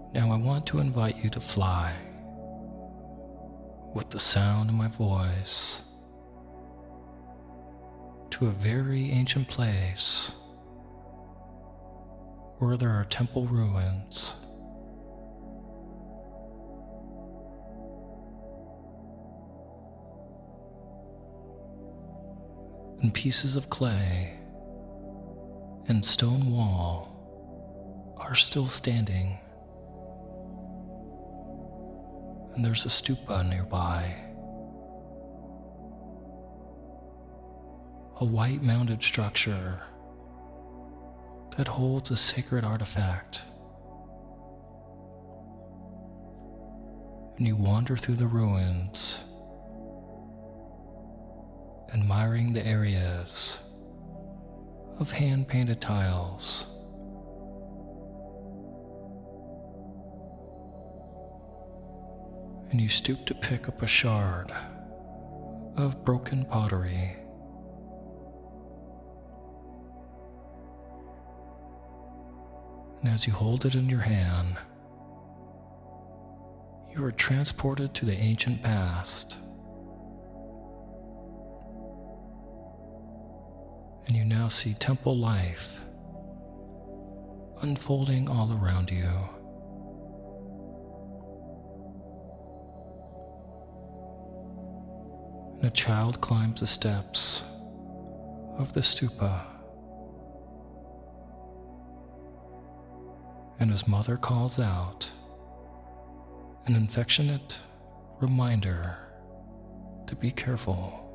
Now I want to invite you to fly with the sound of my voice to a very ancient place where there are temple ruins. And pieces of clay and stone wall are still standing. And there's a stupa nearby, a white mounded structure that holds a sacred artifact. And you wander through the ruins, admiring the areas of hand-painted tiles, and you stoop to pick up a shard of broken pottery. And as you hold it in your hand, you are transported to the ancient past. And you now see temple life unfolding all around you. And a child climbs the steps of the stupa, and his mother calls out an affectionate reminder to be careful.